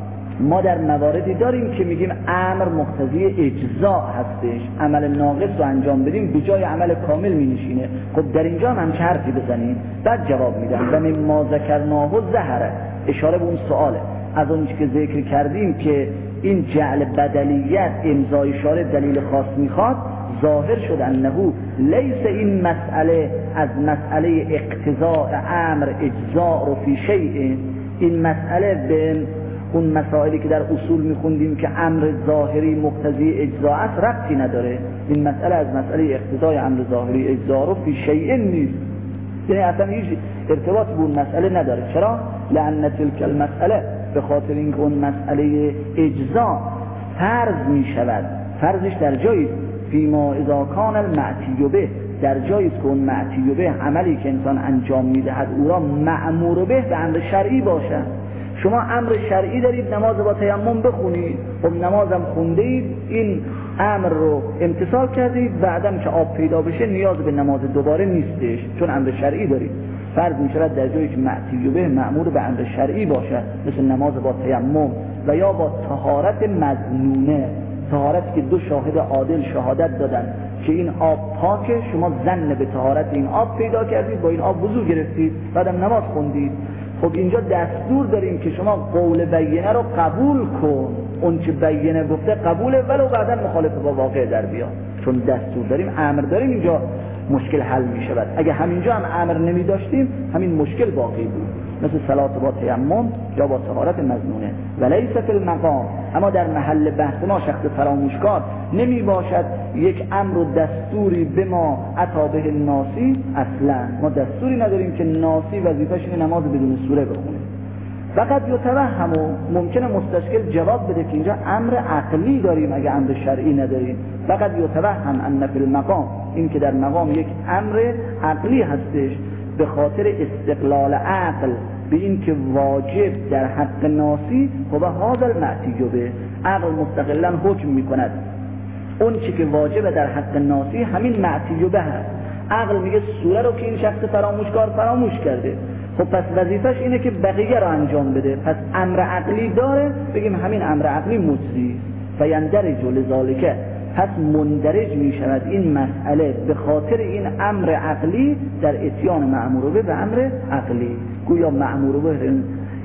Speaker 3: ما در مواردی داریم که میگیم امر مقتضی اجزاء هستش، عمل ناقص رو انجام بدیم به جای عمل کامل می نشینه. خب در اینجا هم چه حرفی بزنیم؟ بعد جواب میدن و مما ذکرناه ظهره، اشاره به اون سواله. از اون که ذکر کردیم که این جعل بدلیت امضای شارع دلیل خاص میخواد، ظاهر شد انه لیس این مسئله از مسئله اقتضاء امر اجزاء رو فی شیء، این مسئله به اون مسائلی که در اصول میخوندیم که امر ظاهری مقتضی اجزاء است ربطی نداره. این مسئله از مسئله اقتضای امر ظاهری اجزاء رو فی شیء نیست، یعنی اصلا هیچ ارتباط به اون مسئله نداره. چرا؟ لأن تلک المسئله، به خاطر اینکه اون مسئله اجزاء فرض میشود، فرضش در جایی فیما اذا کان المعتی به، در جایی که اون معتی به عملی که انسان انجام میدهد او را مأمور به امر شرعی باشد. شما امر شرعی دارید نماز با تیمم بخونید، خب نمازم خونده اید، این امر رو امتثال کردید، بعدم که آب پیدا بشه نیاز به نماز دوباره نیستش، چون امر شرعی دارید. فرض می شود در جایی که معتی به مأمور به امر شرعی باشد، مثل نماز با تیمم و یا با طهارت مظنونه، طهارت که دو شاهد عادل شهادت دادن که این آب پاکه، شما ظن به طهارت این آب پیدا کردید، با این آب وضو گرفتید، بعدم نماز خوندید. خب اینجا دستور داریم که شما قول بینه رو قبول کن، اون که بینه گفته قبوله ولو بعدا مخالف با واقع در بیاد، چون دستور داریم، امر داریم، اینجا مشکل حل می شود. اگه همینجا هم امر نمی داشتیم همین مشکل باقی بود، مثل صلات با تیمم یا با طهارت مظنونه. ولیس فی المقام، اما در محل بحث ما شخص فراموشکار نمی باشد یک امر و دستوری به ما عطا به ناسی، اصلا ما دستوری نداریم که ناسی وظیفه‌ش اینه نماز بدون سوره بخونه. فقط یتوهم، ممکنه مستشکل جواب بده که اینجا امر عقلی داریم اگه امر شرعی نداریم. فقط یتوهم ان فی المقام، این که در مقام یک امر عقلی هستش به خاطر استقلال عقل به این که واجب در حق ناسی و هذا المعتی به، عقل مستقلا حکم میکند اون چی که واجب در حق ناسی همین معتی به هست. عقل میگه سوره رو که این شخص فراموشکار فراموش کرده، خب پس وظیفش اینه که بقیه رو انجام بده، پس امر عقلی داره، بگیم همین امر عقلی مجزی فیندرج لذالک، پس مندرج می شود این مسئله به خاطر این امر عقلی در اتیان مأمور به امر عقلی. گویا مأمور به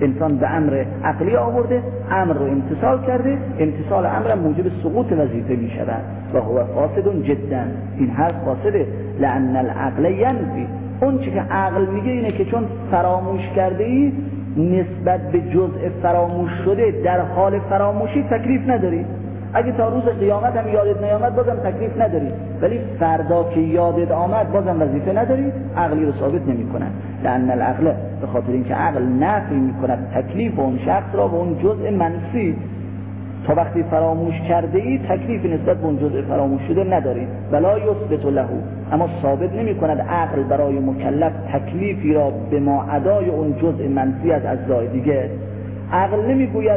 Speaker 3: انسان به امر عقلی آورده، امر رو امتثال کرده، امتثال امر موجب سقوط وظیفه می شود و هو فاسد جدا. این حرف فاسده. لأن العقل ینفی، اون چی که عقل میگه اینه که چون فراموش کرده ای نسبت به جزء فراموش شده در حال فراموشی تکلیف نداری. اگه تا روز قیامت هم یادت نیامد بازم تکلیف نداری، ولی فردا که یادت آمد بازم وظیفه نداری، عقلی رو ثابت نمی‌کنه. لأن العقل، به خاطر اینکه عقل نفی می‌کند تکلیف اون شخص را به اون جزء منفی. تا وقتی فراموش کرده ای تکلیف نسبت به اون جزء فراموش شده نداری. ولا یثبت له، اما ثابت نمی‌کند عقل برای مکلف تکلیفی را به ما ادای اون جزء منفی از اجزای دیگه. عقل نمیگوید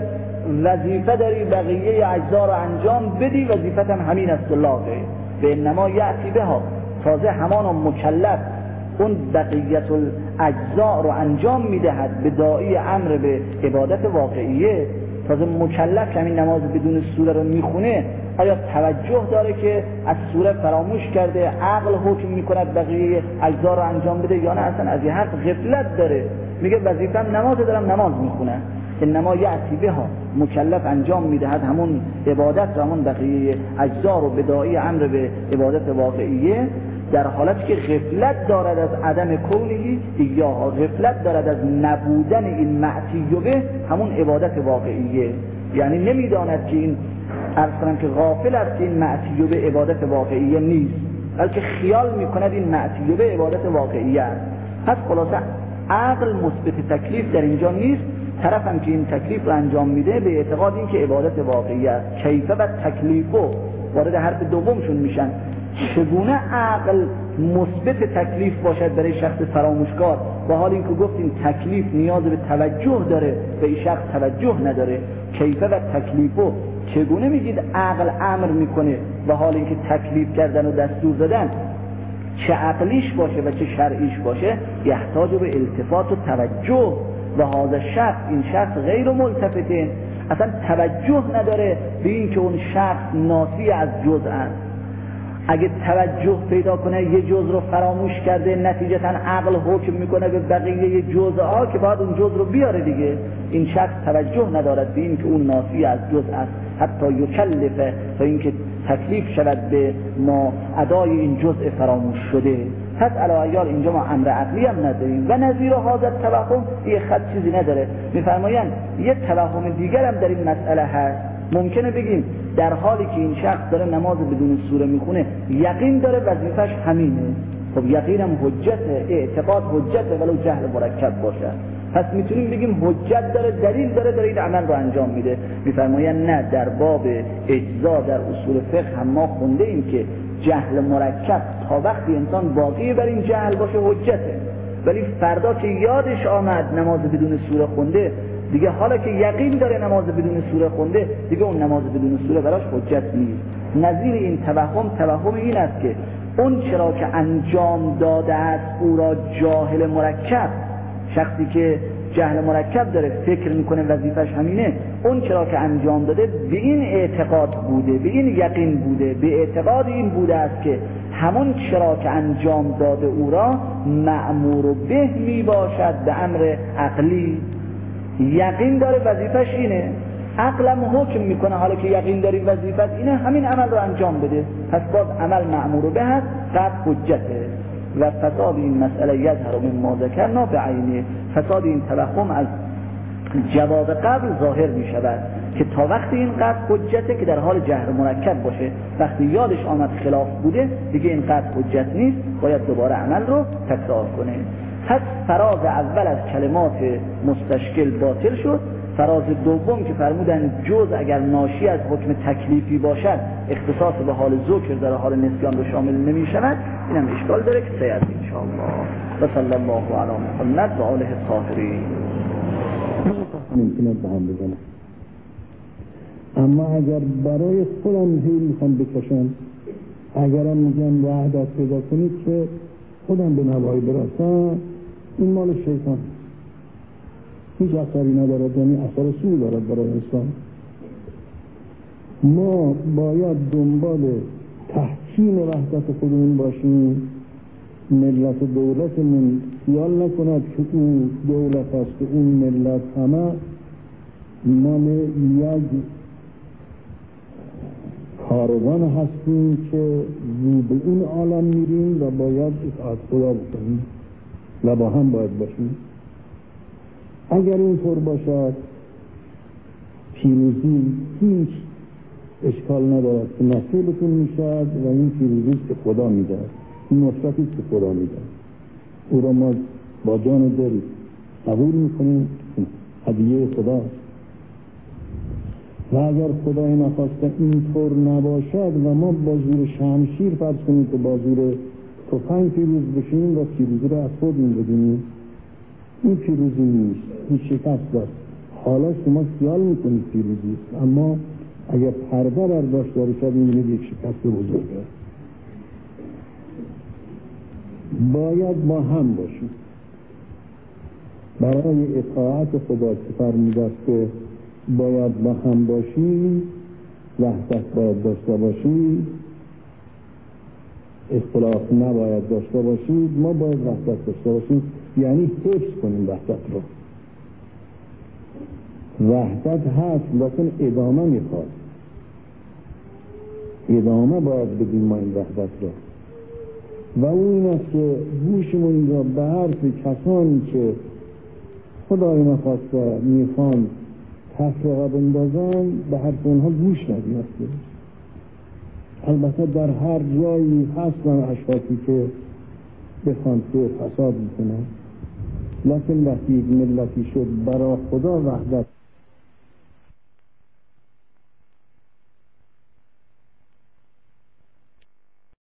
Speaker 3: وظیفه داری بقیه اجزا رو انجام بدی، وظیفت هم همین است و لاغه. به انما یأتی بها، تازه همان مکلف اون بقیت الاجزا رو انجام میدهد به داعی امر به عبادت واقعیه. تازه مکلف که همین نماز بدون سوره رو میخونه آیا توجه داره که از سوره فراموش کرده، عقل حکم میکند بقیه اجزا رو انجام بده یا نه؟ اصلا از این حق غفلت داره، میگه وظیفه‌ام نماز دارم نماز میخونم. انما یأتی بها، مکلف انجام میدهد همون عبادت و همون بقیه اجزا رو به داعی امر به عبادت واقعیه، در حالتی که غفلت دارد از عدم کونهی یا غفلت دارد از نبودن این معتی به همون عبادت واقعیه. یعنی نمیداند که این اصلا که غافل است این معتی به عبادت واقعیه نیست، بلکه خیال میکند این معتی به عبادت واقعیه است. پس خلاصه عقل مثبت تکلیف در اینجا نیست، طرف هم که این تکلیف رو انجام میده به اعتقاد این که عبادت واقعی است. کیفه و تکلیفو وارد حرف دومشون میشن. چگونه عقل مثبت تکلیف باشد برای شخص فراموشکار، و حال این که گفتیم تکلیف نیاز به توجه داره و این شخص توجه نداره. کیفه و تکلیفو، چگونه میگید عقل امر میکنه و حال این که تکلیف کردن و دستور دادن چه عقلیش باشه و چه شرعیش باشه یحتاج به التفات و توجه. و هذا شخص، این شخص غیر ملتفتین، اصلا توجه نداره به این که اون شخص ناسی از جزء است. اگه توجه پیدا کنه یه جزء رو فراموش کرده، نتیجتا عقل حکم میکنه به بقیه جزءها که باید اون جزء رو بیاره دیگه. این شخص توجه ندارد به این که اون ناسی از جزء است، حتی یکلفه، تا اینکه تکلیف شود به ما ادای این جزء فراموش شده. پس علاوه اینجا ما امر عقلی هم نداریم و نظیر حاضر توهم یه خط چیزی نداره. میفرمایند یه توهم دیگر هم در این مسئله هست. ممکنه بگیم در حالی که این شخص داره نماز بدون سوره میخونه یقین داره وظیفش همینه، خب یقینم حجته، اعتقاد حجته ولو جهل مرکب باشه، پس میتونیم بگیم حجت داره، دلیل داره این عمل رو انجام میده. میفرمایند نه، در باب اجزا در اصول فقه هم ما خونده ایم که جهل مرکب تا وقتی انسان باقی بر این جهل باشه حجته، ولی فردا که یادش آمد نماز بدون سوره خونده دیگه، حالا که یقین داره نماز بدون سوره خونده دیگه اون نماز بدون سوره براش حجت نیست. نظیر این توهم این است که اون چرا که انجام داده است او را جاهل مرکب، شخصی که جهل مرکب داره فکر میکنه وظیفش همینه، اون چرا که انجام داده به این اعتقاد بوده، به این یقین بوده، به اعتقاد این بوده است که همون چرا که انجام داده او را مأمور به می باشد به امر عقلی. یقین داره وظیفش اینه، عقلم حکم میکنه حالا که یقین داری وظیفت اینه همین عمل رو انجام بده، پس باز عمل مأمور به هست، قطع حجته. و فساد این مسئله یظهر من ما ذکرنا بعینه، فساد این توهم از جواب قبل ظاهر می شود که تا وقتی این قطع حجته که در حال جهر مرکب باشه، وقتی یادش آمد خلاف بوده دیگه این قطع حجت نیست، باید دوباره عمل رو تکرار کنه. پس فراز اول از کلمات مستشکل باطل شد. فراز دوم که فرمودن جز اگر ناشی از حکم تکلیفی باشد اختصاص به حال ذکر در حال نسیان رو شامل نمی شود، اینم اشکال داره که سیاد انشاءالله. و صلی الله علی محمد و آله الطاهرین.
Speaker 4: ممکنه به هم بزنم، اما اگر برای خودم هی میخوام بکشم، اگرم میگم وحدت پیدا کنید که خودم به نوایی برسم، این مال شیطان، هیچ اثری ندارد، یعنی اثر سوی دارد برای انسان. ما باید دنبال تحسین وحدت خودمون باشیم ملت و دولتمون خیال نکند که اون دولت است که اون ملت همه مال یک کاروان هستیم که رو به اون عالم میریم و باید اطاعت خدا بکنیم و با هم باید باشیم. اگر اینطور باشد پیروزی هیچ اشکال ندارد که نصیبتون میشد و این پیروزی که خدا میدهد، این نصرتی که خدا میدهد، او را ما با جان و دل قبول میکنیم، هدیه خدا. و اگر خدای نخواسته اینطور نباشد و ما با زور شمشیر فرض کنیم که با زور تفنگ پیروز بشیم و پیروزی را از خودمون بدونیم، این پیروزی نیست، این شکست است. حالا شما خیال میکنید پیروزی است، اما اگر پرده برداشت داره شد میبینید یک شکست بزرگه. باید با هم باشیم برای اطاعت خدا که فرموده است که باید با هم باشیم، وحدت باید داشته باشیم، اختلاف نباید داشته باشیم. ما باید وحدت داشته باشیم، یعنی حفظ کنیم وحدت را. وحدت هست لیکن ادامه میخواد، ادامه باید بدیم ما این وحدت را. و اون است که گوشمون را به حرف کسانی که خدای نخواسته میخوان تفرقه بندازن به حرف اونها گوش ندیم. البته در هر جایی هستن اشخاصی که بخوان که فساد میکنن، لیکن وقتی یک ملتی شد برای خدا وحدت